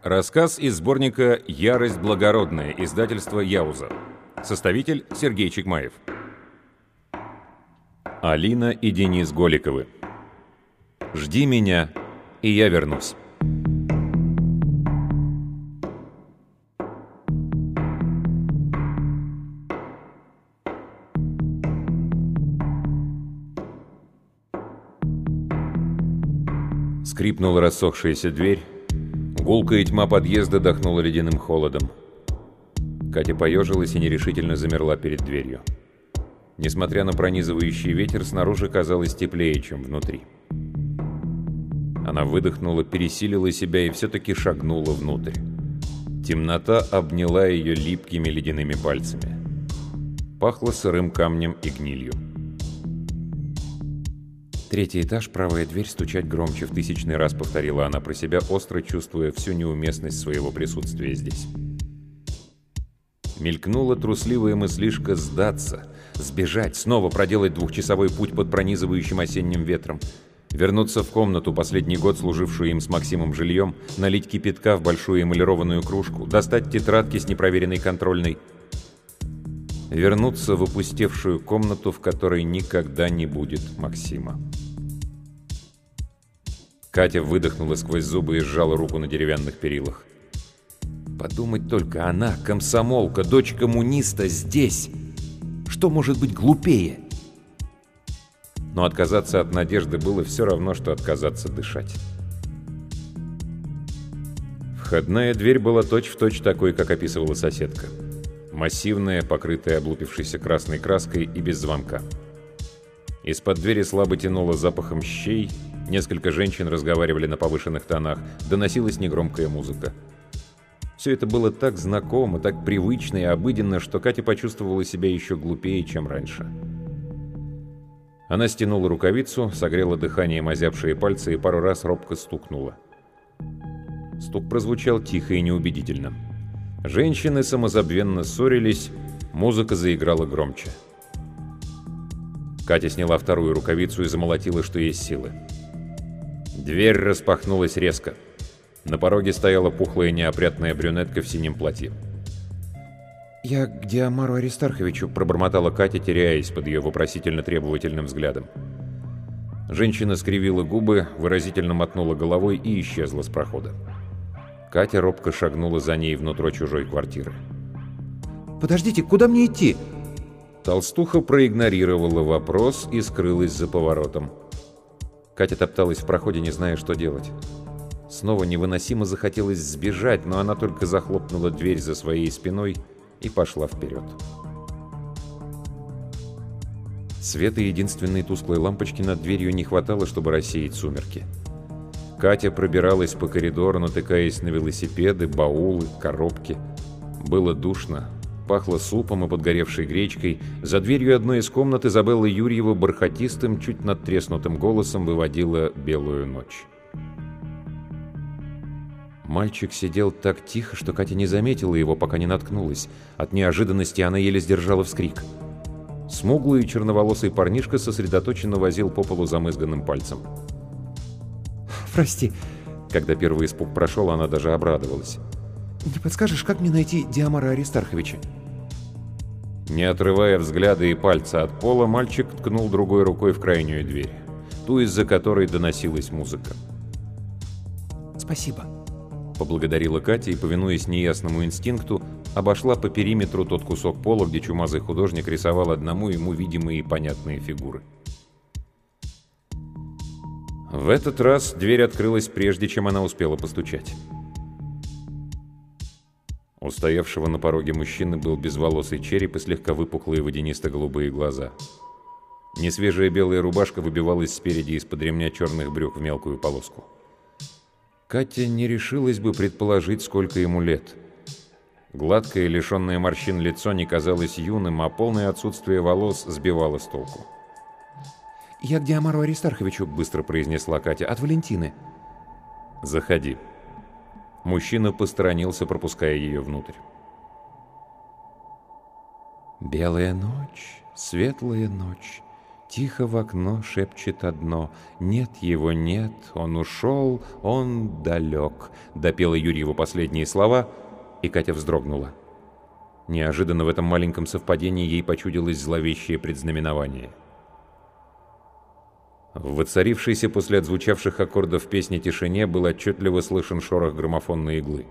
Рассказ из сборника «Ярость благородная», издательство «Яуза». Составитель Сергей Чекмаев. Алина и Денис Голиковы. «Жди меня, и я вернусь». Скрипнула рассохшаяся дверь. Гулкая тьма подъезда дохнула ледяным холодом. Катя поежилась и нерешительно замерла перед дверью. Несмотря на пронизывающий ветер, снаружи казалось теплее, чем внутри. Она выдохнула, пересилила себя и все-таки шагнула внутрь. Темнота обняла ее липкими ледяными пальцами. Пахло сырым камнем и гнилью. «Третий этаж, правая дверь, стучать громче», — в тысячный раз повторила она про себя, остро чувствуя всю неуместность своего присутствия здесь. Мелькнула трусливая мыслишка сдаться, сбежать, снова проделать двухчасовой путь под пронизывающим осенним ветром, вернуться в комнату, последний год служившую им с Максимом жильем, налить кипятка в большую эмалированную кружку, достать тетрадки с непроверенной контрольной, вернуться в опустевшую комнату, в которой никогда не будет Максима. Катя выдохнула сквозь зубы и сжала руку на деревянных перилах. Подумать только, она, комсомолка, дочь коммуниста, здесь. Что может быть глупее? Но отказаться от надежды было все равно, что отказаться дышать. Входная дверь была точь-в-точь такой, как описывала соседка. Массивная, покрытая облупившейся красной краской и без звонка. Из-под двери слабо тянуло запахом щей, несколько женщин разговаривали на повышенных тонах, доносилась негромкая музыка. Все это было так знакомо, так привычно и обыденно, что Катя почувствовала себя еще глупее, чем раньше. Она стянула рукавицу, согрела дыханием озябшие пальцы и пару раз робко стукнула. Стук прозвучал тихо и неубедительно. Женщины самозабвенно ссорились, музыка заиграла громче. Катя сняла вторую рукавицу и замолотила, что есть силы. Дверь распахнулась резко. На пороге стояла пухлая неопрятная брюнетка в синем платье. «Я к Диамару Аристарховичу», — пробормотала Катя, теряясь под ее вопросительно-требовательным взглядом. Женщина скривила губы, выразительно мотнула головой и исчезла с прохода. Катя робко шагнула за ней внутрь чужой квартиры. «Подождите, куда мне идти?» Толстуха проигнорировала вопрос и скрылась за поворотом. Катя топталась в проходе, не зная, что делать. Снова невыносимо захотелось сбежать, но она только захлопнула дверь за своей спиной и пошла вперед. Света единственной тусклой лампочки над дверью не хватало, чтобы рассеять сумерки. Катя пробиралась по коридору, натыкаясь на велосипеды, баулы, коробки. Было душно, пахло супом и подгоревшей гречкой. За дверью одной из комнат Изабелла Юрьева бархатистым, чуть надтреснутым голосом выводила «Белую ночь». Мальчик сидел так тихо, что Катя не заметила его, пока не наткнулась. От неожиданности она еле сдержала вскрик. Смуглый и черноволосый парнишка сосредоточенно возил по полу замызганным пальцем. «Прости». Когда первый испуг прошел, она даже обрадовалась. «Не подскажешь, как мне найти Диамара Аристарховича?» Не отрывая взгляда и пальца от пола, мальчик ткнул другой рукой в крайнюю дверь, ту, из-за которой доносилась музыка. «Спасибо», — поблагодарила Катя и, повинуясь неясному инстинкту, обошла по периметру тот кусок пола, где чумазый художник рисовал одному ему видимые и понятные фигуры. В этот раз дверь открылась прежде, чем она успела постучать. У стоявшего на пороге мужчины был безволосый череп и слегка выпуклые водянисто-голубые глаза. Несвежая белая рубашка выбивалась спереди из-под ремня черных брюк в мелкую полоску. Катя не решилась бы предположить, сколько ему лет. Гладкое, лишенное морщин лицо не казалось юным, а полное отсутствие волос сбивало с толку. «Я к Диамару Аристарховичу», — быстро произнесла Катя, — «от Валентины». «Заходи». Мужчина посторонился, пропуская ее внутрь. «Белая ночь, светлая ночь, Тихо в окно шепчет одно: «Нет его, нет, он ушел, он далек», — допела Юрьева последние слова, и Катя вздрогнула. Неожиданно в этом маленьком совпадении ей почудилось зловещее предзнаменование. В воцарившейся после отзвучавших аккордов песни тишине был отчетливо слышен шорох граммофонной иглы.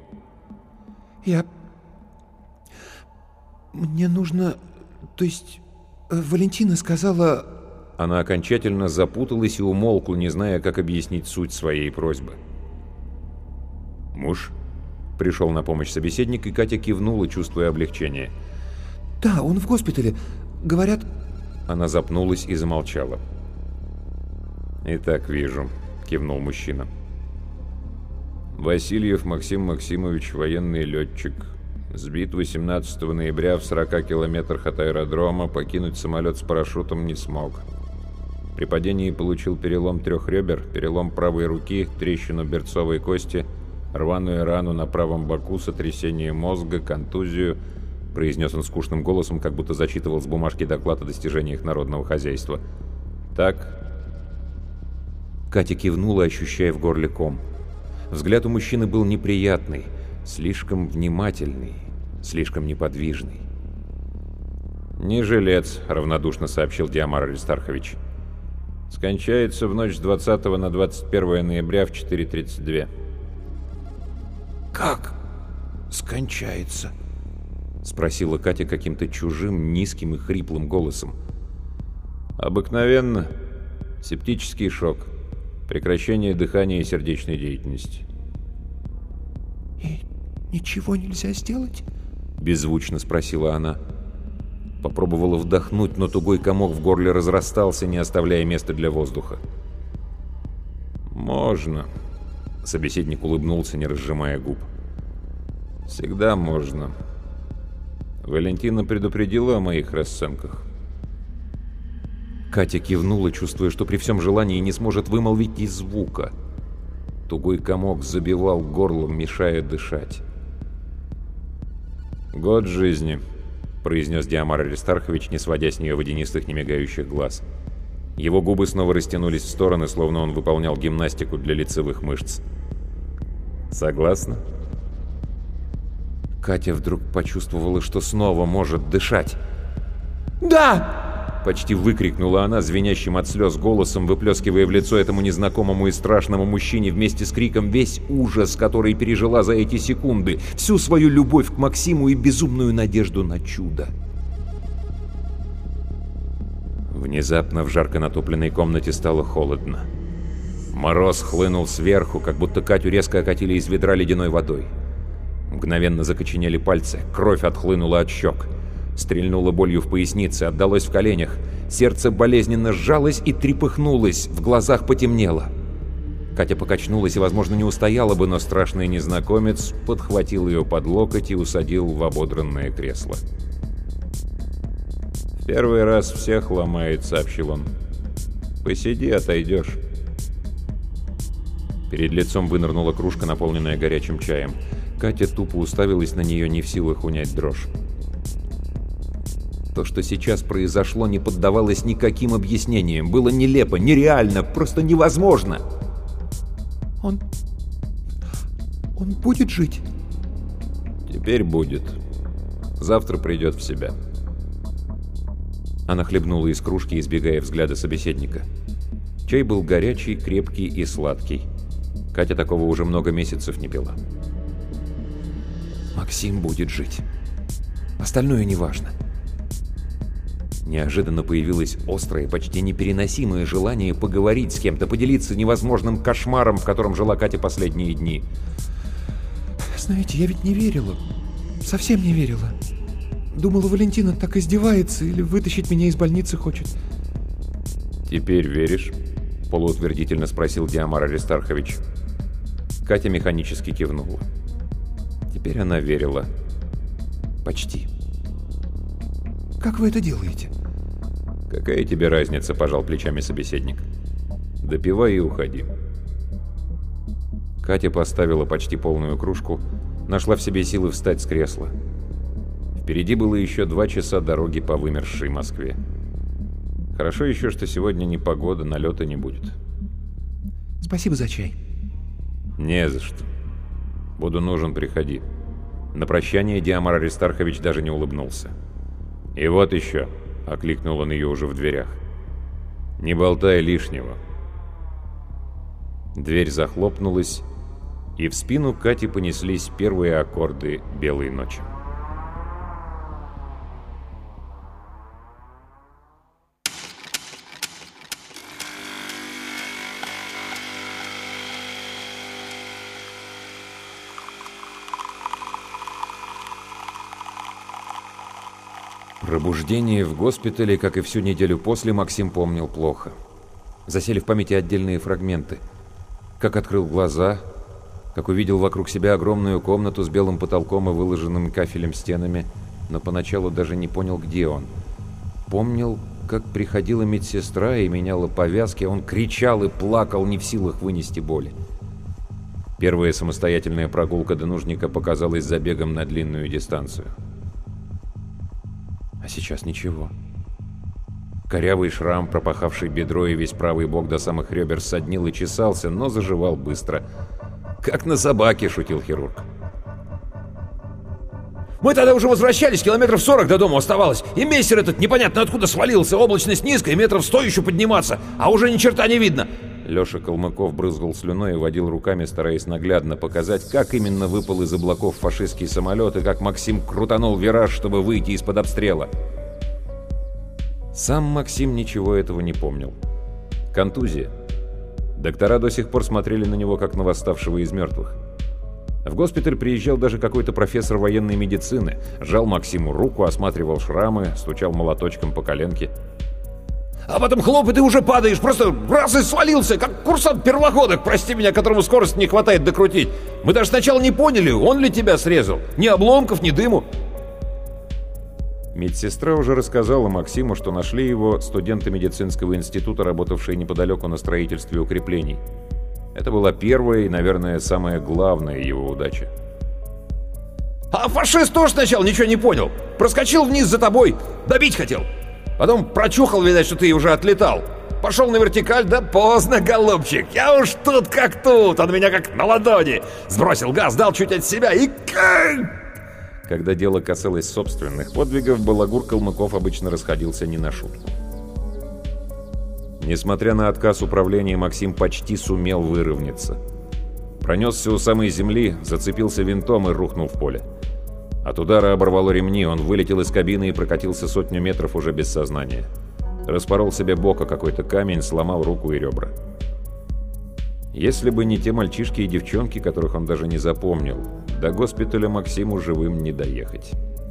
Мне нужно... То есть... Валентина сказала... Она окончательно запуталась и умолкла, не зная, как объяснить суть своей просьбы. «Муж?» — пришел на помощь собеседник, и Катя кивнула, чувствуя облегчение. «Да, он в госпитале. Говорят...» Она запнулась и замолчала. «Итак, вижу», — кивнул мужчина. «Васильев Максим Максимович, военный летчик. Сбит 18 ноября в 40 километрах от аэродрома, покинуть самолет с парашютом не смог. При падении получил перелом 3 ребер, перелом правой руки, трещину берцовой кости, рваную рану на правом боку, сотрясение мозга, контузию», — произнес он скучным голосом, как будто зачитывал с бумажки доклад о достижениях народного хозяйства. «Так?» Катя кивнула, ощущая в горле ком. Взгляд у мужчины был неприятный, слишком внимательный, слишком неподвижный. «Не жилец», — равнодушно сообщил Диамар Аристархович. «Скончается в ночь с 20 на 21 ноября в 4:32. «Как скончается?» — спросила Катя каким-то чужим, низким и хриплым голосом. «Обыкновенно. Септический шок. Прекращение дыхания и сердечной деятельности». «И ничего нельзя сделать?» — беззвучно спросила она. Попробовала вдохнуть, но тугой комок в горле разрастался, не оставляя места для воздуха. «Можно», — собеседник улыбнулся, не разжимая губ. «Всегда можно. Валентина предупредила о моих расценках». Катя кивнула, чувствуя, что при всем желании не сможет вымолвить и звука. Тугой комок забивал горло, мешая дышать. «Год жизни», — произнес Диамар Аристархович, не сводя с нее водянистых, немигающих глаз. Его губы снова растянулись в стороны, словно он выполнял гимнастику для лицевых мышц. «Согласна?» Катя вдруг почувствовала, что снова может дышать. «Да!» — почти выкрикнула она, звенящим от слез голосом, выплескивая в лицо этому незнакомому и страшному мужчине вместе с криком весь ужас, который пережила за эти секунды, всю свою любовь к Максиму и безумную надежду на чудо. Внезапно в жарко натопленной комнате стало холодно. Мороз хлынул сверху, как будто Катю резко окатили из ведра ледяной водой. Мгновенно закоченели пальцы, кровь отхлынула от щек. Стрельнуло болью в пояснице, отдалось в коленях. Сердце болезненно сжалось и трепыхнулось, в глазах потемнело. Катя покачнулась и, возможно, не устояла бы, но страшный незнакомец подхватил ее под локоть и усадил в ободранное кресло. «В первый раз всех ломает», — сообщил он. «Посиди, отойдешь». Перед лицом вынырнула кружка, наполненная горячим чаем. Катя тупо уставилась на нее, не в силах унять дрожь. То, что сейчас произошло, не поддавалось никаким объяснениям. Было нелепо, нереально, просто невозможно. Он будет жить? Теперь будет. Завтра придет в себя. Она хлебнула из кружки, избегая взгляда собеседника. Чай был горячий, крепкий и сладкий. Катя такого уже много месяцев не пила. Максим будет жить. Остальное неважно. Неожиданно появилось острое, почти непереносимое желание поговорить с кем-то, поделиться невозможным кошмаром, в котором жила Катя последние дни. Знаете, я ведь не верила. Совсем не верила. Думала, Валентина так издевается или вытащить меня из больницы хочет. «Теперь веришь?» — полуутвердительно спросил Диамар Аристархович. Катя механически кивнула. Теперь она верила. Почти. «Как вы это делаете?» «Какая тебе разница?» — пожал плечами собеседник. «Допивай и уходи». Катя поставила почти полную кружку, нашла в себе силы встать с кресла. Впереди было еще 2 часа дороги по вымершей Москве. Хорошо еще, что сегодня не погода, налета не будет. Спасибо за чай. Не за что. Буду нужен, приходи. На прощание Диамар Аристархович даже не улыбнулся. И вот еще, окликнул он ее уже в дверях. Не болтай лишнего. Дверь захлопнулась, и в спину Кати понеслись первые аккорды «Белой ночи». Пробуждение в госпитале, как и всю неделю после, Максим помнил плохо. Засели в памяти отдельные фрагменты. Как открыл глаза, как увидел вокруг себя огромную комнату с белым потолком и выложенными кафелем стенами, но поначалу даже не понял, где он. Помнил, как приходила медсестра и меняла повязки, а он кричал и плакал, не в силах вынести боли. Первая самостоятельная прогулка до нужника показалась забегом на длинную дистанцию. А сейчас ничего. Корявый шрам, пропахавший бедро и весь правый бок до самых ребер, соднил и чесался, но заживал быстро. «Как на собаке», — шутил хирург. «Мы тогда уже возвращались, километров 40 до дома оставалось, и мессер этот непонятно откуда свалился, облачность низкая, метров 100 еще подниматься, а уже ни черта не видно». Леша Калмыков брызгал слюной и водил руками, стараясь наглядно показать, как именно выпал из облаков фашистский самолет и как Максим крутанул вираж, чтобы выйти из-под обстрела. Сам Максим ничего этого не помнил. Контузия. Доктора до сих пор смотрели на него, как на восставшего из мертвых. В госпиталь приезжал даже какой-то профессор военной медицины, жал Максиму руку, осматривал шрамы, стучал молоточком по коленке. А потом хлоп, и ты уже падаешь, просто раз и свалился, как курсант первогодок, прости меня, которому скорости не хватает докрутить. Мы даже сначала не поняли, он ли тебя срезал. Ни обломков, ни дыму. Медсестра уже рассказала Максиму, что нашли его студенты медицинского института, работавшие неподалеку на строительстве укреплений. Это была первая и, наверное, самая главная его удача. А фашист тоже сначала ничего не понял. Проскочил вниз за тобой, добить хотел. Потом прочухал, видать, что ты уже отлетал. Пошел на вертикаль, да поздно, голубчик. Я уж тут как тут, он меня как на ладони. Сбросил газ, дал чуть от себя и... Когда дело касалось собственных подвигов, балагур Калмыков обычно расходился не на шутку. Несмотря на отказ управления, Максим почти сумел выровняться. Пронесся у самой земли, зацепился винтом и рухнул в поле. От удара оборвало ремни, он вылетел из кабины и прокатился 100 метров уже без сознания. Распорол себе бок о какой-то камень, сломал руку и ребра. Если бы не те мальчишки и девчонки, которых он даже не запомнил, до госпиталя Максиму живым не доехать.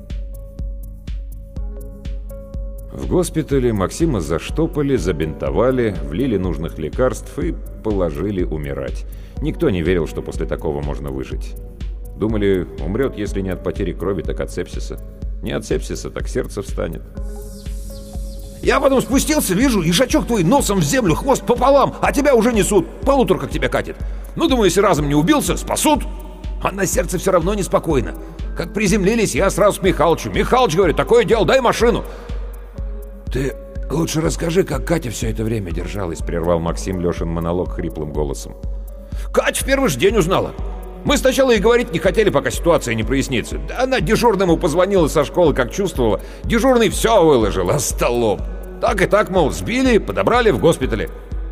В госпитале Максима заштопали, забинтовали, влили нужных лекарств и положили умирать. Никто не верил, что после такого можно выжить. Думали, умрет, если не от потери крови, так от сепсиса. Не от сепсиса, так сердце встанет. Я потом спустился, вижу, ишачок твой носом в землю, хвост пополам, а тебя уже несут. Полуторка к тебя катит. Ну, думаю, если разом не убился, спасут. А на сердце все равно неспокойно. Как приземлились, я сразу к Михалычу. Михалыч говорит, такое дело, дай машину. Ты лучше расскажи, как Катя все это время держалась, прервал Максим Лешин монолог хриплым голосом. Катя в первый же день узнала. Мы сначала и говорить не хотели, пока ситуация не прояснится. Да она дежурному позвонила со школы, как чувствовала. Дежурный все выложил, остолоп. Так и так, мол, сбили, подобрали в госпитале.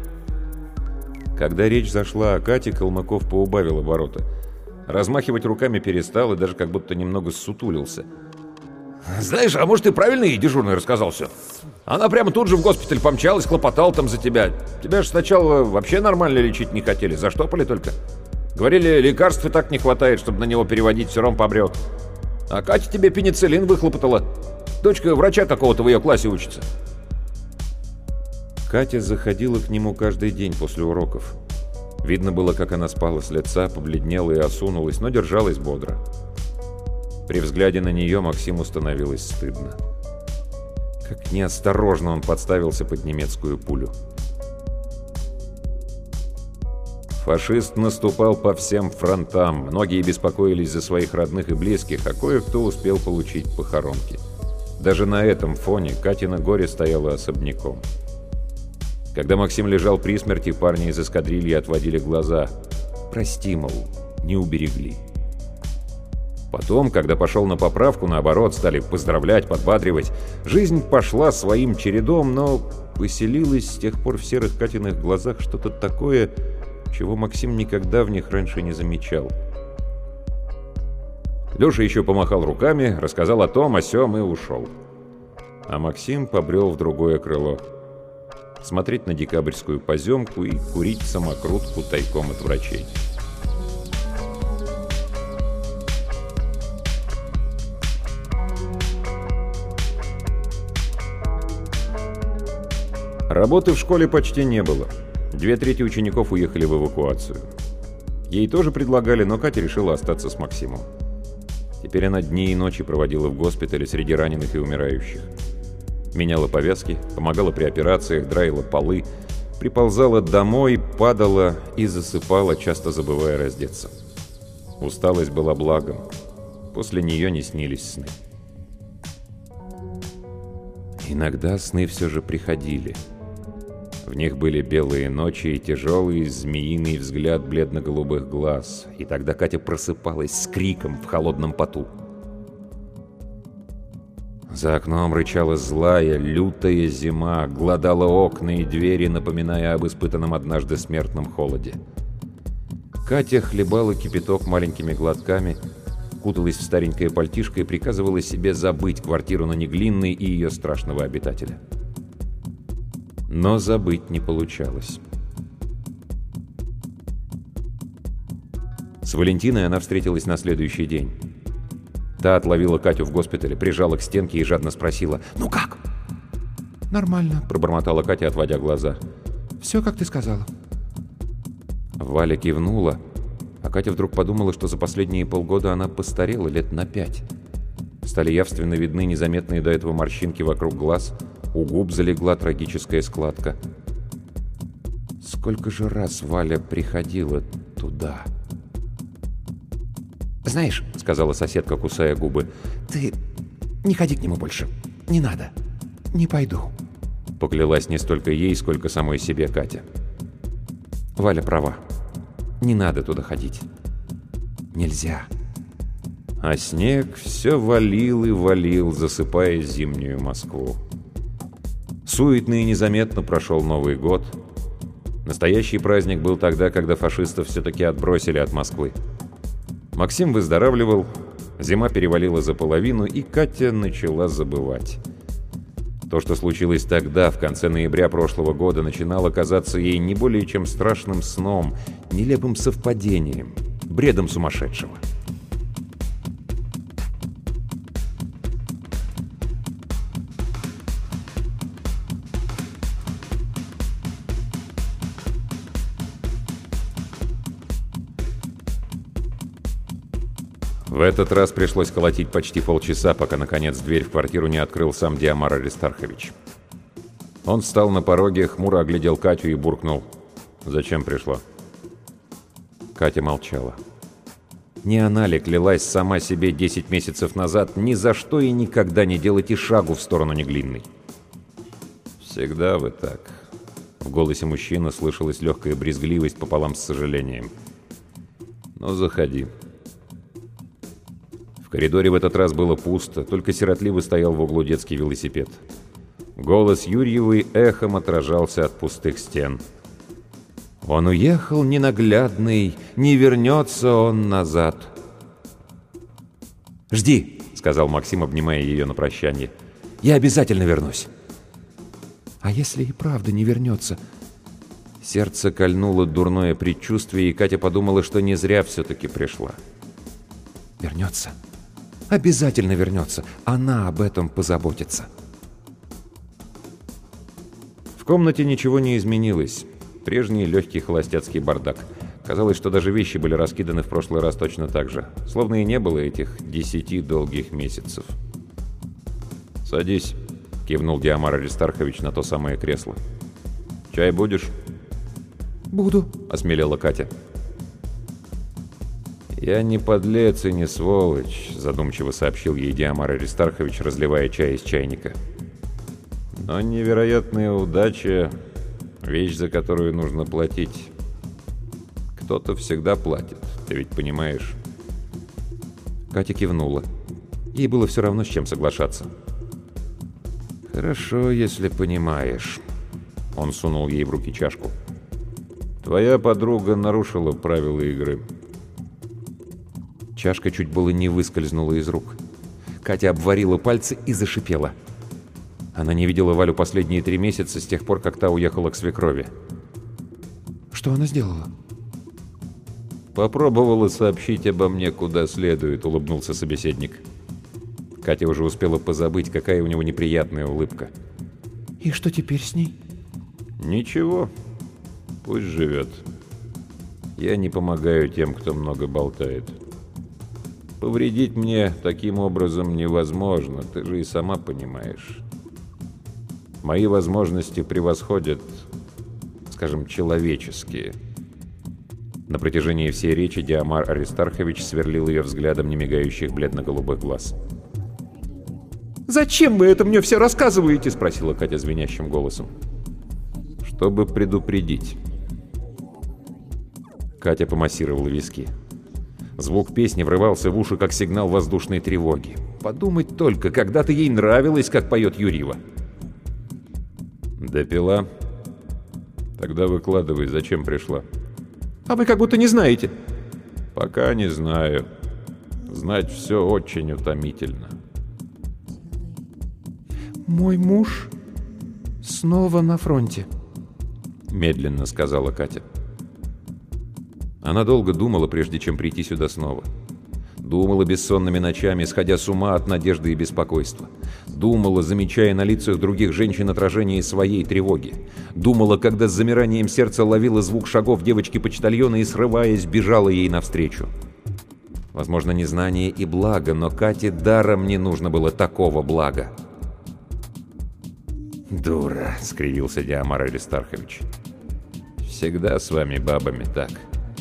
Когда речь зашла о Кате, Калмыков поубавил обороты. Размахивать руками перестал и даже как будто немного ссутулился. Знаешь, а может и правильно ей дежурный рассказал все. Она прямо тут же в госпиталь помчалась, хлопотала там за тебя. Тебя же сначала вообще нормально лечить не хотели, заштопали только. Говорили, лекарств и так не хватает, чтобы на него переводить, все равно помрет. А Катя тебе пенициллин выхлопотала. Дочка врача какого-то в ее классе учится. Катя заходила к нему каждый день после уроков. Видно было, как она спала с лица, побледнела и осунулась, но держалась бодро. При взгляде на нее Максиму становилось стыдно. Как неосторожно он подставился под немецкую пулю. Фашист наступал по всем фронтам, многие беспокоились за своих родных и близких, а кое-кто успел получить похоронки. Даже на этом фоне Катина горе стояло особняком. Когда Максим лежал при смерти, парни из эскадрильи отводили глаза. Прости, мол, не уберегли. Потом, когда пошел на поправку, наоборот, стали поздравлять, подбадривать. Жизнь пошла своим чередом, но поселилось с тех пор в серых Катиных глазах что-то такое, чего Максим никогда в них раньше не замечал. Леша еще помахал руками, рассказал о том, о сём и ушел. А Максим побрел в другое крыло. Смотреть на декабрьскую поземку и курить самокрутку тайком от врачей. Работы в школе почти не было. 2/3 учеников уехали в эвакуацию. Ей тоже предлагали, но Катя решила остаться с Максимом. Теперь она дни и ночи проводила в госпитале среди раненых и умирающих. Меняла повязки, помогала при операциях, драила полы, приползала домой, падала и засыпала, часто забывая раздеться. Усталость была благом. После нее не снились сны. Иногда сны все же приходили. В них были белые ночи и тяжелый змеиный взгляд бледно-голубых глаз. И тогда Катя просыпалась с криком в холодном поту. За окном рычала злая, лютая зима, глодала окна и двери, напоминая об испытанном однажды смертном холоде. Катя хлебала кипяток маленькими глотками, куталась в старенькое пальтишко и приказывала себе забыть квартиру на Неглинной и ее страшного обитателя. Но забыть не получалось. С Валентиной она встретилась на следующий день. Та отловила Катю в госпитале, прижала к стенке и жадно спросила: «Ну как?» «Нормально», — пробормотала Катя, отводя глаза. «Все, как ты сказала». Валя кивнула, а Катя вдруг подумала, что за последние полгода она постарела лет на 5. Стали явственно видны незаметные до этого морщинки вокруг глаз, у губ залегла трагическая складка. Сколько же раз Валя приходила туда? «Знаешь», — сказала соседка, кусая губы, — «ты не ходи к нему больше. Не надо. Не пойду». Поклялась не столько ей, сколько самой себе Катя. Валя права. Не надо туда ходить. Нельзя. А снег все валил и валил, засыпая зимнюю Москву. Суетно и незаметно прошел Новый год. Настоящий праздник был тогда, когда фашистов все-таки отбросили от Москвы. Максим выздоравливал, зима перевалила за половину, и Катя начала забывать. То, что случилось тогда, в конце ноября прошлого года, начинало казаться ей не более чем страшным сном, нелепым совпадением, бредом сумасшедшего. В этот раз пришлось колотить почти полчаса, пока, наконец, дверь в квартиру не открыл сам Диамар Аристархович. Он встал на пороге, хмуро оглядел Катю и буркнул: «Зачем пришла?» Катя молчала. Не она ли клялась сама себе 10 месяцев назад ни за что и никогда не делать и шагу в сторону Неглинной? «Всегда вы так». В голосе мужчины слышалась легкая брезгливость пополам с сожалением. «Ну, заходи». В коридоре в этот раз было пусто, только сиротливо стоял в углу детский велосипед. Голос Юрьевой эхом отражался от пустых стен. «Он уехал ненаглядный, не вернется он назад». «Жди», — сказал Максим, обнимая ее на прощание. «Я обязательно вернусь». «А если и правда не вернется?» Сердце кольнуло дурное предчувствие, и Катя подумала, что не зря все-таки пришла. «Вернется. Обязательно вернется. Она об этом позаботится». В комнате ничего не изменилось. Прежний легкий холостяцкий бардак. Казалось, что даже вещи были раскиданы в прошлый раз точно так же. Словно и не было этих 10 долгих месяцев. «Садись», — кивнул Диамар Аристархович на то самое кресло. «Чай будешь?» «Буду», — осмелела Катя. «Я не подлец и не сволочь», — задумчиво сообщил ей Диамар Аристархович, разливая чай из чайника. «Но невероятная удача — вещь, за которую нужно платить. Кто-то всегда платит, ты ведь понимаешь?» Катя кивнула. Ей было все равно, с чем соглашаться. «Хорошо, если понимаешь». Он сунул ей в руки чашку. «Твоя подруга нарушила правила игры». Чашка чуть было не выскользнула из рук. Катя обварила пальцы и зашипела. Она не видела Валю последние 3 месяца с тех пор, как та уехала к свекрови. Что она сделала? «Попробовала сообщить обо мне куда следует», — улыбнулся собеседник. Катя уже успела позабыть, какая у него неприятная улыбка. И что теперь с ней? «Ничего. Пусть живет. Я не помогаю тем, кто много болтает. Повредить мне таким образом невозможно, ты же и сама понимаешь. Мои возможности превосходят, скажем, человеческие». На протяжении всей речи Диамар Аристархович сверлил ее взглядом немигающих бледно-голубых глаз. «Зачем вы это мне все рассказываете?» — спросила Катя звенящим голосом. «Чтобы предупредить». Катя помассировала виски. Звук песни врывался в уши, как сигнал воздушной тревоги. Подумать только, когда-то ей нравилось, как поет Юрьева. «Допила? Тогда выкладывай, зачем пришла?» «А вы как будто не знаете». «Пока не знаю. Знать все очень утомительно». «Мой муж снова на фронте», — медленно сказала Катя. Она долго думала, прежде чем прийти сюда снова. Думала бессонными ночами, сходя с ума от надежды и беспокойства. Думала, замечая на лицах других женщин отражение своей тревоги. Думала, когда с замиранием сердца ловила звук шагов девочки-почтальона и, срываясь, бежала ей навстречу. Возможно, незнание и благо, но Кате даром не нужно было такого блага. «Дура», — скривился Диамар Аристархович. «Всегда с вами, бабами, так».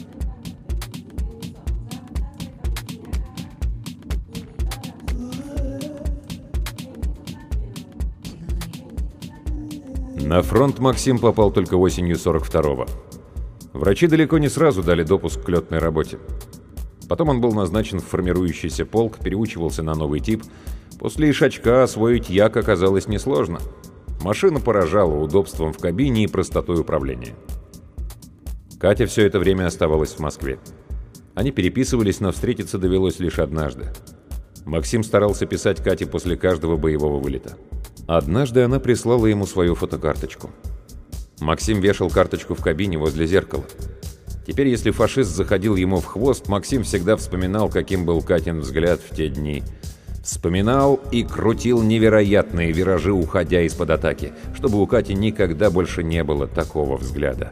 На фронт Максим попал только осенью 42-го. Врачи далеко не сразу дали допуск к летной работе. Потом он был назначен в формирующийся полк, переучивался на новый тип. После Ишачка освоить Як оказалось несложно. Машина поражала удобством в кабине и простотой управления. Катя все это время оставалась в Москве. Они переписывались, но встретиться довелось лишь однажды. Максим старался писать Кате после каждого боевого вылета. Однажды она прислала ему свою фотокарточку. Максим вешал карточку в кабине возле зеркала. Теперь, если фашист заходил ему в хвост, Максим всегда вспоминал, каким был Катин взгляд в те дни. Вспоминал и крутил невероятные виражи, уходя из-под атаки, чтобы у Кати никогда больше не было такого взгляда.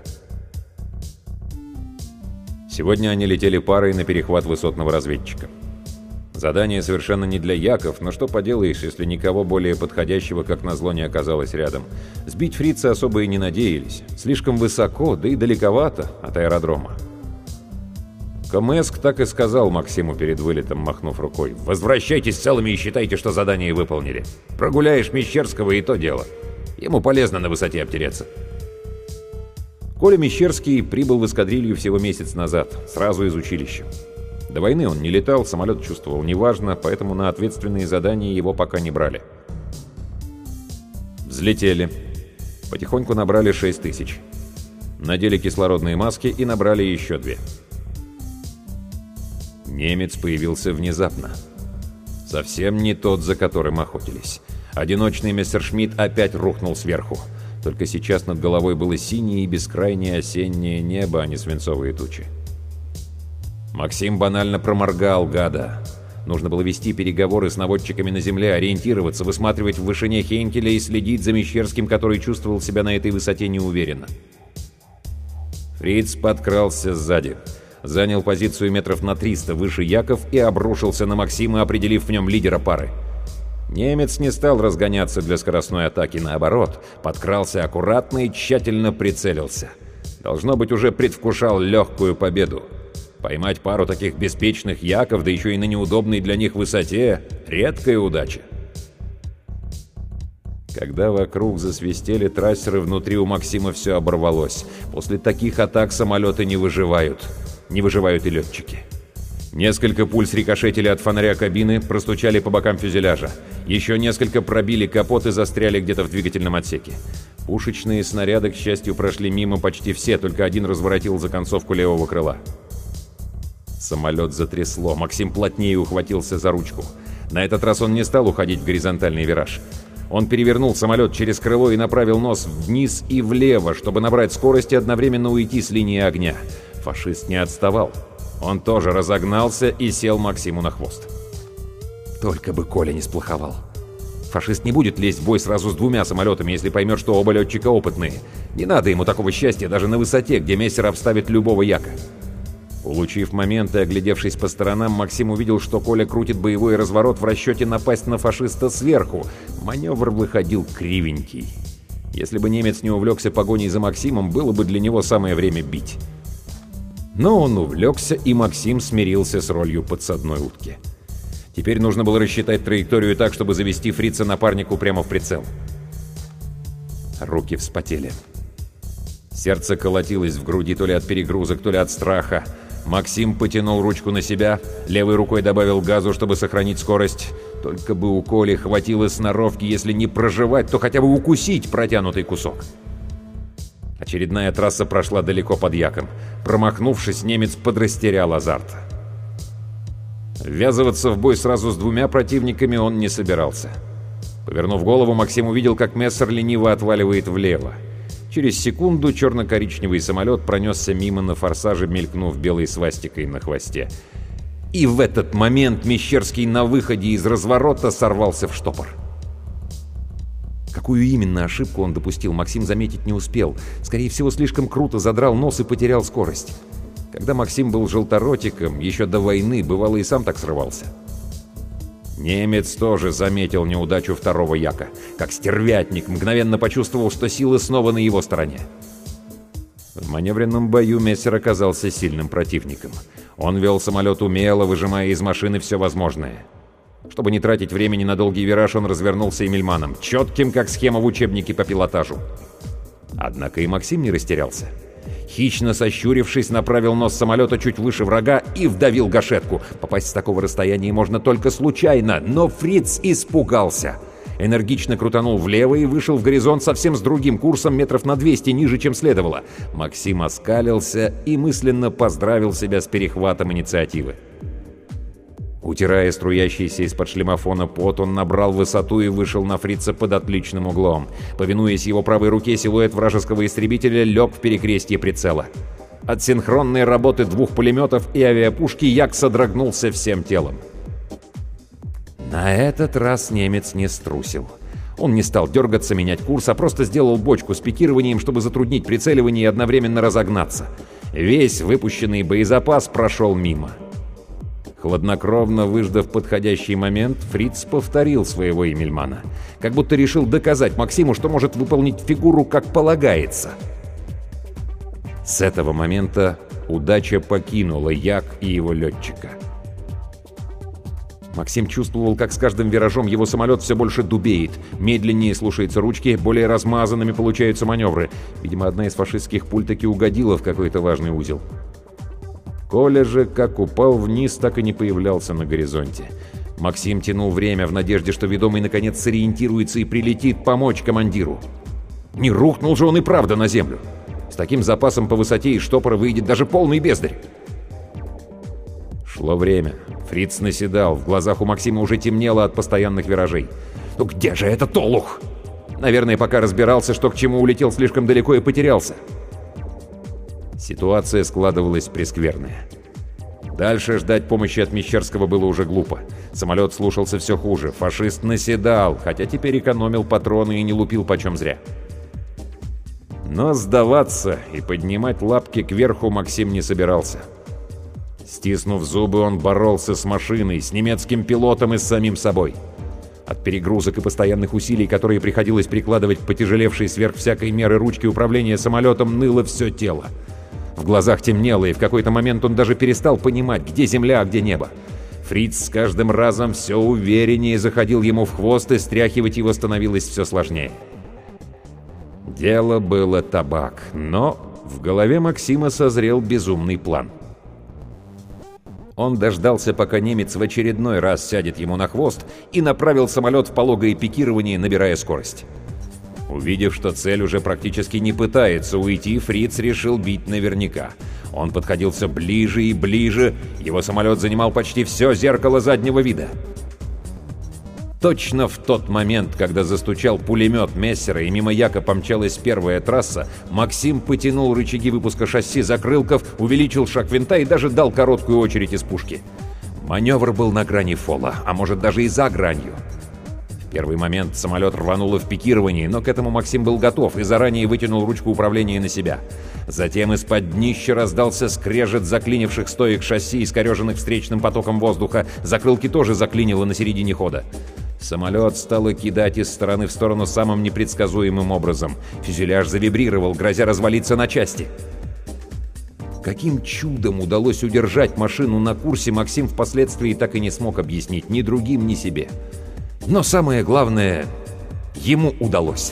Сегодня они летели парой на перехват высотного разведчика. Задание совершенно не для Яков, но что поделаешь, если никого более подходящего, как назло, не оказалось рядом. Сбить фрица особо и не надеялись. Слишком высоко, да и далековато от аэродрома. Камэск так и сказал Максиму перед вылетом, махнув рукой: «Возвращайтесь целыми и считайте, что задание выполнили. Прогуляешь Мещерского, и то дело. Ему полезно на высоте обтереться». Коля Мещерский прибыл в эскадрилью всего месяц назад, сразу из училища. До войны он не летал, самолет чувствовал неважно, поэтому на ответственные задания его пока не брали. Взлетели. Потихоньку набрали 6000. Надели кислородные маски и набрали еще 2. Немец появился внезапно. Совсем не тот, за которым охотились. Одиночный мессершмитт опять рухнул сверху. Только сейчас над головой было синее и бескрайнее осеннее небо, а не свинцовые тучи. Максим банально проморгал, гада. Нужно было вести переговоры с наводчиками на земле, ориентироваться, высматривать в вышине Хейнкеля и следить за Мещерским, который чувствовал себя на этой высоте неуверенно. Фриц подкрался сзади, занял позицию метров на 300 выше Яков и обрушился на Максима, определив в нем лидера пары. Немец не стал разгоняться для скоростной атаки, наоборот, подкрался аккуратно и тщательно прицелился. Должно быть, уже предвкушал легкую победу. Поймать пару таких беспечных яков, да еще и на неудобной для них высоте — редкая удача. Когда вокруг засвистели трассеры, внутри у Максима все оборвалось. После таких атак самолеты не выживают. Не выживают и летчики. Несколько пуль срикошетили от фонаря кабины, простучали по бокам фюзеляжа. Еще несколько пробили капот и застряли где-то в двигательном отсеке. Пушечные снаряды, к счастью, прошли мимо почти все, только один разворотил за концовку левого крыла. Самолет затрясло. Максим плотнее ухватился за ручку. На этот раз он не стал уходить в горизонтальный вираж. Он перевернул самолет через крыло и направил нос вниз и влево, чтобы набрать скорость и одновременно уйти с линии огня. Фашист не отставал. Он тоже разогнался и сел Максиму на хвост. Только бы Коля не сплоховал. Фашист не будет лезть в бой сразу с двумя самолетами, если поймет, что оба летчика опытные. Не надо ему такого счастья даже на высоте, где мессер обставит любого яка. Улучив момент и оглядевшись по сторонам, Максим увидел, что Коля крутит боевой разворот в расчете напасть на фашиста сверху. Маневр выходил кривенький. Если бы немец не увлекся погоней за Максимом, было бы для него самое время бить. Но он увлекся, и Максим смирился с ролью подсадной утки. Теперь нужно было рассчитать траекторию так, чтобы завести фрица напарнику прямо в прицел. Руки вспотели. Сердце колотилось в груди то ли от перегрузок, то ли от страха. Максим потянул ручку на себя, левой рукой добавил газу, чтобы сохранить скорость. Только бы у Коли хватило сноровки, если не прожевать, то хотя бы укусить протянутый кусок. Очередная трасса прошла далеко под яком. Промахнувшись, немец подрастерял азарт. Ввязываться в бой сразу с двумя противниками он не собирался. Повернув голову, Максим увидел, как мессер лениво отваливает влево. Через секунду черно-коричневый самолет пронесся мимо на форсаже, мелькнув белой свастикой на хвосте. И в этот момент Мещерский на выходе из разворота сорвался в штопор. Какую именно ошибку он допустил, Максим заметить не успел. Скорее всего, слишком круто задрал нос и потерял скорость. Когда Максим был желторотиком, еще до войны, бывало и сам так срывался. Немец тоже заметил неудачу второго яка. Как стервятник, мгновенно почувствовал, что силы снова на его стороне. В маневренном бою мессер оказался сильным противником. Он вел самолет умело, выжимая из машины все возможное. Чтобы не тратить времени на долгий вираж, он развернулся Эмильманом, четким, как схема в учебнике по пилотажу. Однако и Максим не растерялся. Хищно сощурившись, направил нос самолета чуть выше врага и вдавил гашетку. Попасть с такого расстояния можно только случайно, но фриц испугался. Энергично крутанул влево и вышел в горизонт совсем с другим курсом, метров на 200 ниже, чем следовало. Максим оскалился и мысленно поздравил себя с перехватом инициативы. Утирая струящийся из-под шлемофона пот, он набрал высоту и вышел на фрица под отличным углом. Повинуясь его правой руке, силуэт вражеского истребителя лег в перекрестье прицела. От синхронной работы двух пулеметов и авиапушки як содрогнулся всем телом. На этот раз немец не струсил. Он не стал дергаться, менять курс, а просто сделал бочку с пикированием, чтобы затруднить прицеливание и одновременно разогнаться. Весь выпущенный боезапас прошел мимо. Хладнокровно выждав подходящий момент, фриц повторил своего Эмильмана. Как будто решил доказать Максиму, что может выполнить фигуру как полагается. С этого момента удача покинула як и его летчика. Максим чувствовал, как с каждым виражом его самолет все больше дубеет. Медленнее слушаются ручки, более размазанными получаются маневры. Видимо, одна из фашистских пуль таки угодила в какой-то важный узел. Коля же, как упал вниз, так и не появлялся на горизонте. Максим тянул время в надежде, что ведомый наконец сориентируется и прилетит помочь командиру. Не рухнул же он и правда на землю. С таким запасом по высоте из штопора выйдет даже полный бездарь. Шло время. Фриц наседал. В глазах у Максима уже темнело от постоянных виражей. «Ну где же этот олух?» Наверное, пока разбирался, что к чему, улетел слишком далеко и потерялся. Ситуация складывалась прескверная. Дальше ждать помощи от Мещерского было уже глупо. Самолет слушался все хуже. Фашист наседал, хотя теперь экономил патроны и не лупил почем зря. Но сдаваться и поднимать лапки кверху Максим не собирался. Стиснув зубы, он боролся с машиной, с немецким пилотом и с самим собой. От перегрузок и постоянных усилий, которые приходилось прикладывать к потяжелевшей сверх всякой меры ручки управления самолетом, ныло все тело. В глазах темнело, и в какой-то момент он даже перестал понимать, где земля, а где небо. Фриц с каждым разом все увереннее заходил ему в хвост, и стряхивать его становилось все сложнее. Дело было табак, но в голове Максима созрел безумный план. Он дождался, пока немец в очередной раз сядет ему на хвост, и направил самолет в пологое пикирование, набирая скорость. Увидев, что цель уже практически не пытается уйти, Фриц решил бить наверняка. Он подходил все ближе и ближе, его самолет занимал почти все зеркало заднего вида. Точно в тот момент, когда застучал пулемет Мессера и мимо Яка помчалась первая трасса, Максим потянул рычаги выпуска шасси закрылков, увеличил шаг винта и даже дал короткую очередь из пушки. Маневр был на грани фола, а может даже и за гранью. В первый момент самолет рвануло в пикировании, но к этому Максим был готов и заранее вытянул ручку управления на себя. Затем из-под днища раздался скрежет заклинивших стоек шасси, искореженных встречным потоком воздуха. Закрылки тоже заклинило на середине хода. Самолет стало кидать из стороны в сторону самым непредсказуемым образом. Фюзеляж завибрировал, грозя развалиться на части. Каким чудом удалось удержать машину на курсе, Максим впоследствии так и не смог объяснить ни другим, ни себе. Но самое главное, ему удалось.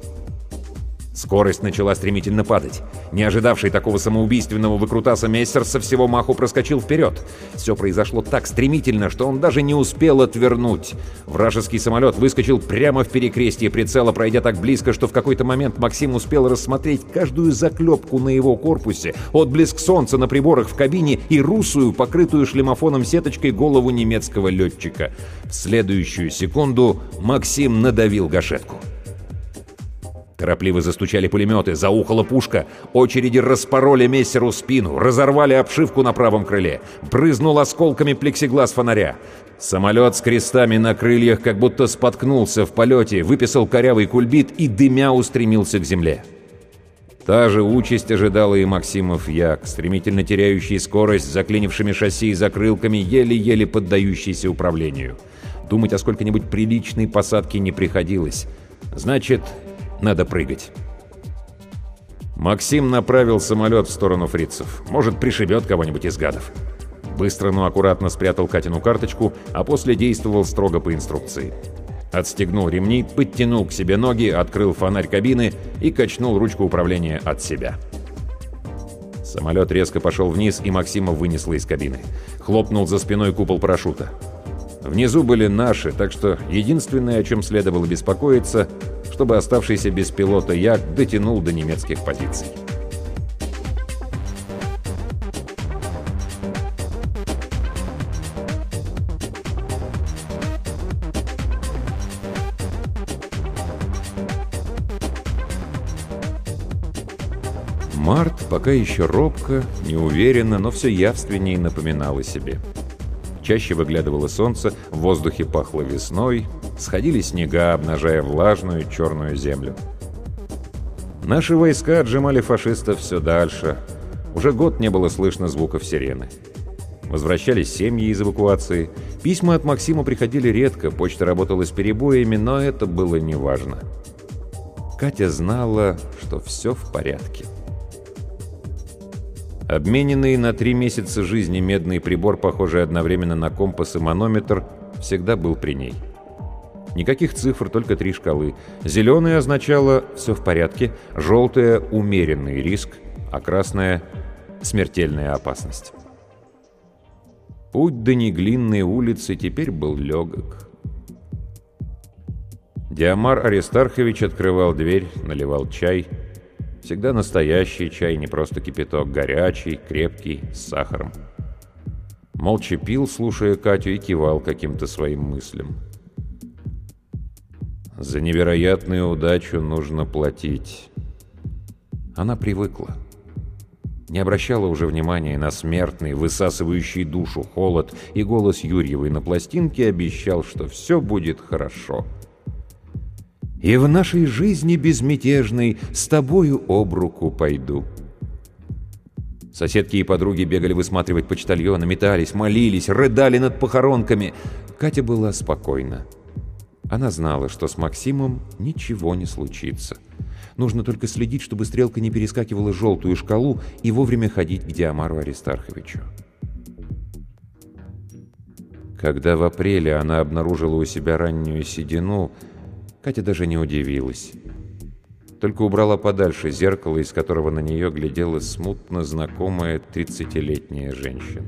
Скорость начала стремительно падать. Не ожидавший такого самоубийственного выкрутаса Мессер со всего маху проскочил вперед. Все произошло так стремительно, что он даже не успел отвернуть. Вражеский самолет выскочил прямо в перекрестье прицела, пройдя так близко, что в какой-то момент Максим успел рассмотреть каждую заклепку на его корпусе, отблеск солнца на приборах в кабине и русую, покрытую шлемофоном сеточкой, голову немецкого летчика. В следующую секунду Максим надавил гашетку. Торопливо застучали пулеметы, заухала пушка, очереди распороли Мессеру спину, разорвали обшивку на правом крыле, брызнул осколками плексиглаз фонаря. Самолет с крестами на крыльях как будто споткнулся в полете, выписал корявый кульбит и дымя устремился к земле. Та же участь ожидала и Максимов Як, стремительно теряющий скорость, с заклинившими шасси и закрылками, еле-еле поддающийся управлению. Думать о сколько-нибудь приличной посадке не приходилось. Значит, надо прыгать. Максим направил самолет в сторону фрицев. Может, пришибет кого-нибудь из гадов. Быстро, но аккуратно спрятал Катину карточку, а после действовал строго по инструкции. Отстегнул ремни, подтянул к себе ноги, открыл фонарь кабины и качнул ручку управления от себя. Самолет резко пошел вниз, и Максима вынесло из кабины. Хлопнул за спиной купол парашюта. Внизу были наши, так что единственное, о чем следовало беспокоиться, чтобы оставшийся без пилота Як дотянул до немецких позиций. Март пока еще робко, неуверенно, но все явственнее напоминал о себе. Чаще выглядывало солнце, в воздухе пахло весной, сходили снега, обнажая влажную черную землю. Наши войска отжимали фашистов все дальше. Уже год не было слышно звуков сирены. Возвращались семьи из эвакуации. Письма от Максима приходили редко, почта работала с перебоями, но это было неважно. Катя знала, что все в порядке. Обмененный на 3 месяца жизни медный прибор, похожий одновременно на компас и манометр, всегда был при ней. Никаких цифр, только 3 шкалы. Зеленая означало «все в порядке», желтая — «умеренный риск», а красная — «смертельная опасность». Путь до Неглинной улицы теперь был легок. Диомар Аристархович открывал дверь, наливал чай. Всегда настоящий чай, не просто кипяток, горячий, крепкий, с сахаром. Молча пил, слушая Катю, и кивал каким-то своим мыслям. За невероятную удачу нужно платить. Она привыкла. Не обращала уже внимания на смертный, высасывающий душу холод, и голос Юрьевой на пластинке обещал, что все будет хорошо. «И в нашей жизни безмятежной с тобою об руку пойду». Соседки и подруги бегали высматривать почтальона, метались, молились, рыдали над похоронками. Катя была спокойна. Она знала, что с Максимом ничего не случится. Нужно только следить, чтобы стрелка не перескакивала желтую шкалу и вовремя ходить к Диомару Аристарховичу. Когда в апреле она обнаружила у себя раннюю седину, Катя даже не удивилась. Только убрала подальше зеркало, из которого на нее глядела смутно знакомая 30-летняя женщина.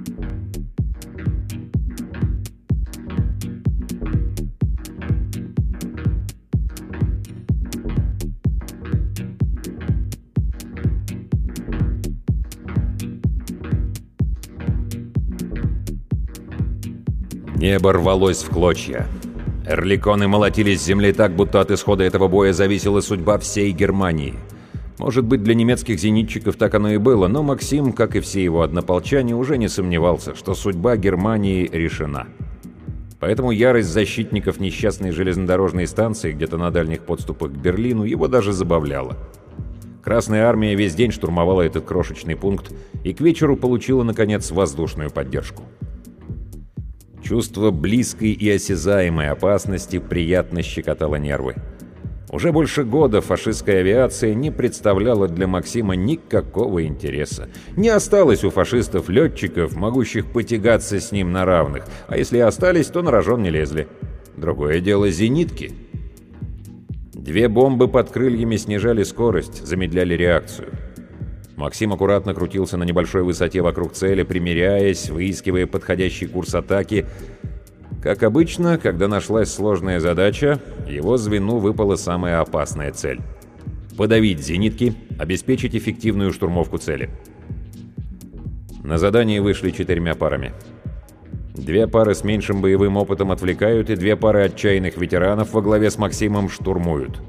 Небо рвалось в клочья. Эрликоны молотились с земли так, будто от исхода этого боя зависела судьба всей Германии. Может быть, для немецких зенитчиков так оно и было, но Максим, как и все его однополчане, уже не сомневался, что судьба Германии решена. Поэтому ярость защитников несчастной железнодорожной станции где-то на дальних подступах к Берлину его даже забавляла. Красная армия весь день штурмовала этот крошечный пункт и к вечеру получила, наконец, воздушную поддержку. Чувство близкой и осязаемой опасности приятно щекотало нервы. Уже больше года фашистская авиация не представляла для Максима никакого интереса. Не осталось у фашистов летчиков, могущих потягаться с ним на равных, а если и остались, то на рожон не лезли. Другое дело зенитки. 2 бомбы под крыльями снижали скорость, замедляли реакцию. Максим аккуратно крутился на небольшой высоте вокруг цели, примеряясь, выискивая подходящий курс атаки. Как обычно, когда нашлась сложная задача, его звену выпала самая опасная цель — подавить зенитки, обеспечить эффективную штурмовку цели. На задание вышли 4 парами. 2 пары с меньшим боевым опытом отвлекают, и 2 пары отчаянных ветеранов во главе с Максимом штурмуют.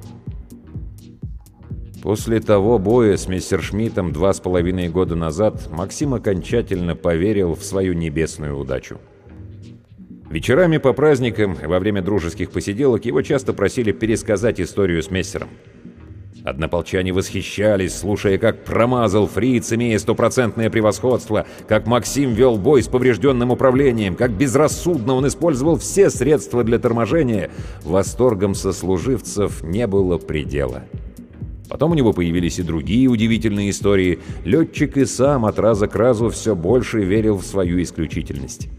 После того боя с Мессершмиттом 2,5 года назад Максим окончательно поверил в свою небесную удачу. Вечерами по праздникам и во время дружеских посиделок его часто просили пересказать историю с Мессером. Однополчане восхищались, слушая, как промазал фриц, имея 100% превосходство, как Максим вел бой с поврежденным управлением, как безрассудно он использовал все средства для торможения. Восторгом сослуживцев не было предела. Потом у него появились и другие удивительные истории. Летчик и сам от раза к разу все больше верил в свою исключительность.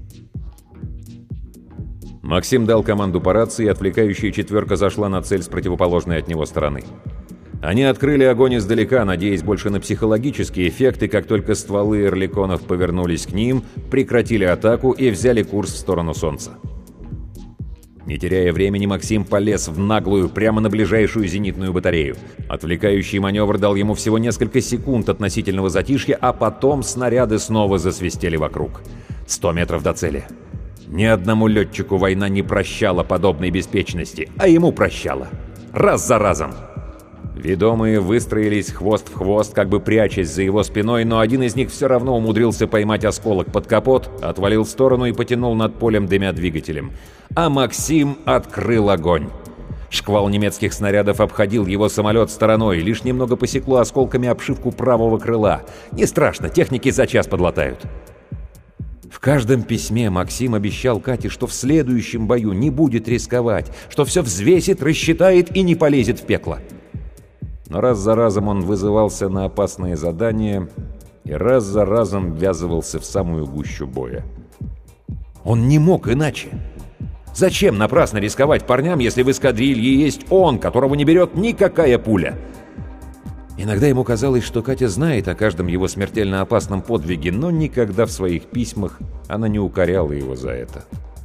Максим дал команду по рации, и отвлекающая 4 зашла на цель с противоположной от него стороны. Они открыли огонь издалека, надеясь больше на психологический эффект, и как только стволы эрликонов повернулись к ним, прекратили атаку и взяли курс в сторону Солнца. Не теряя времени, Максим полез в наглую, прямо на ближайшую зенитную батарею. Отвлекающий маневр дал ему всего несколько секунд относительного затишья, а потом снаряды снова засвистели вокруг. 100 метров до цели. Ни одному летчику война не прощала подобной беспечности, а ему прощала. Раз за разом. Ведомые выстроились хвост в хвост, как бы прячась за его спиной, но один из них все равно умудрился поймать осколок под капот, отвалил в сторону и потянул над полем дымя двигателем. А Максим открыл огонь. Шквал немецких снарядов обходил его самолет стороной, лишь немного посекло осколками обшивку правого крыла. Не страшно, техники за час подлатают. В каждом письме Максим обещал Кате, что в следующем бою не будет рисковать, что все взвесит, рассчитает и не полезет в пекло. Но раз за разом он вызывался на опасные задания и раз за разом ввязывался в самую гущу боя. Он не мог иначе. Зачем напрасно рисковать парням, если в эскадрилье есть он, которого не берет никакая пуля? Иногда ему казалось, что Катя знает о каждом его смертельно опасном подвиге, но никогда в своих письмах она не укоряла его за это.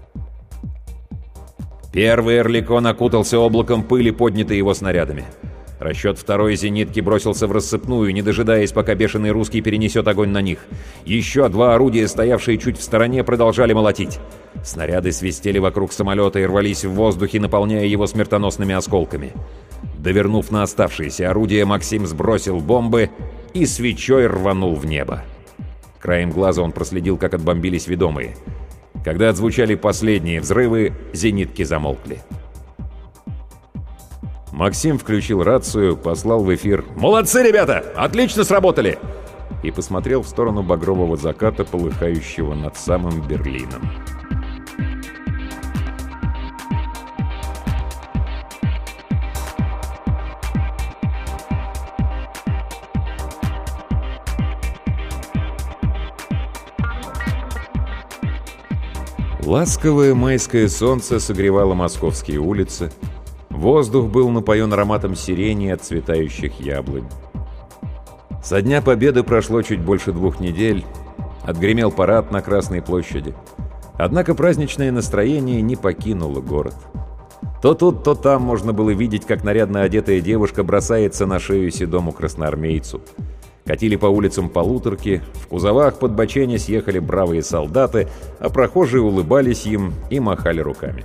Первый эрликон окутался облаком пыли, поднятой его снарядами. Расчет второй зенитки бросился в рассыпную, не дожидаясь, пока бешеный русский перенесет огонь на них. Еще 2 орудия, стоявшие чуть в стороне, продолжали молотить. Снаряды свистели вокруг самолета и рвались в воздухе, наполняя его смертоносными осколками. Довернув на оставшиеся орудия, Максим сбросил бомбы и свечой рванул в небо. Краем глаза он проследил, как отбомбились ведомые. Когда отзвучали последние взрывы, зенитки замолкли. Максим включил рацию, послал в эфир «Молодцы, ребята! Отлично сработали!» и посмотрел в сторону багрового заката, полыхающего над самым Берлином. Ласковое майское солнце согревало московские улицы. Воздух был напоен ароматом сирени и отцветающих яблонь. Со Дня Победы прошло чуть больше 2 недель. Отгремел парад на Красной площади. Однако праздничное настроение не покинуло город. То тут, то там можно было видеть, как нарядно одетая девушка бросается на шею седому красноармейцу. Катили по улицам полуторки, в кузовах подбоченясь ехали бравые солдаты, а прохожие улыбались им и махали руками.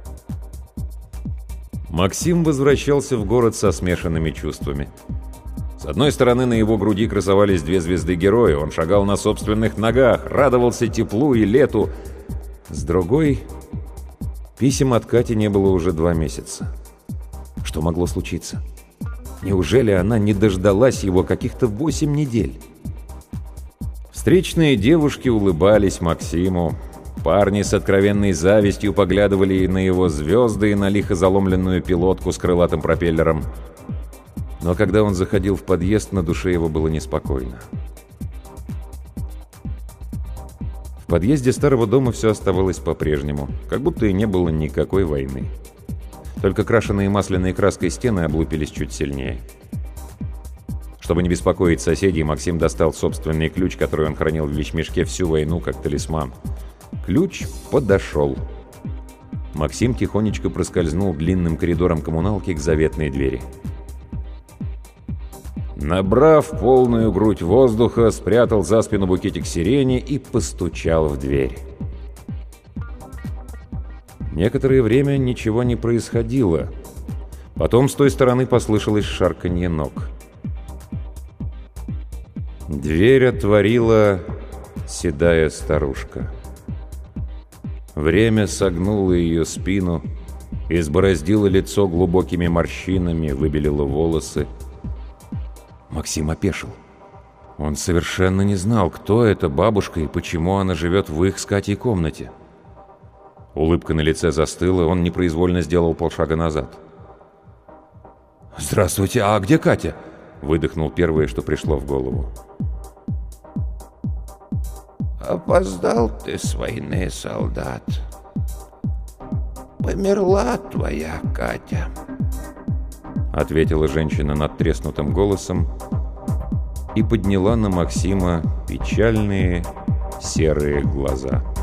Максим возвращался в город со смешанными чувствами. С одной стороны, на его груди красовались 2 звезды героя, он шагал на собственных ногах, радовался теплу и лету. С другой, писем от Кати не было уже 2 месяца. Что могло случиться? Неужели она не дождалась его каких-то 8 недель? Встречные девушки улыбались Максиму. Парни с откровенной завистью поглядывали на его звезды и на лихо заломленную пилотку с крылатым пропеллером. Но когда он заходил в подъезд, на душе его было неспокойно. В подъезде старого дома все оставалось по-прежнему, как будто и не было никакой войны. Только крашеные масляной краской стены облупились чуть сильнее. Чтобы не беспокоить соседей, Максим достал собственный ключ, который он хранил в вещмешке всю войну, как талисман. Ключ подошел. Максим тихонечко проскользнул длинным коридором коммуналки к заветной двери. Набрав полную грудь воздуха, спрятал за спину букетик сирени и постучал в дверь. Некоторое время ничего не происходило. Потом с той стороны послышалось шарканье ног. Дверь отворила седая старушка. Время согнуло ее спину, избороздило лицо глубокими морщинами, выбелило волосы. Максим опешил. Он совершенно не знал, кто эта бабушка и почему она живет в их с Катей комнате. Улыбка на лице застыла, он непроизвольно сделал полшага назад. «Здравствуйте, а где Катя?» — выдохнул первое, что пришло в голову. «Опоздал ты с войны, солдат. Померла твоя Катя», — ответила женщина надтреснутым голосом и подняла на Максима печальные серые глаза.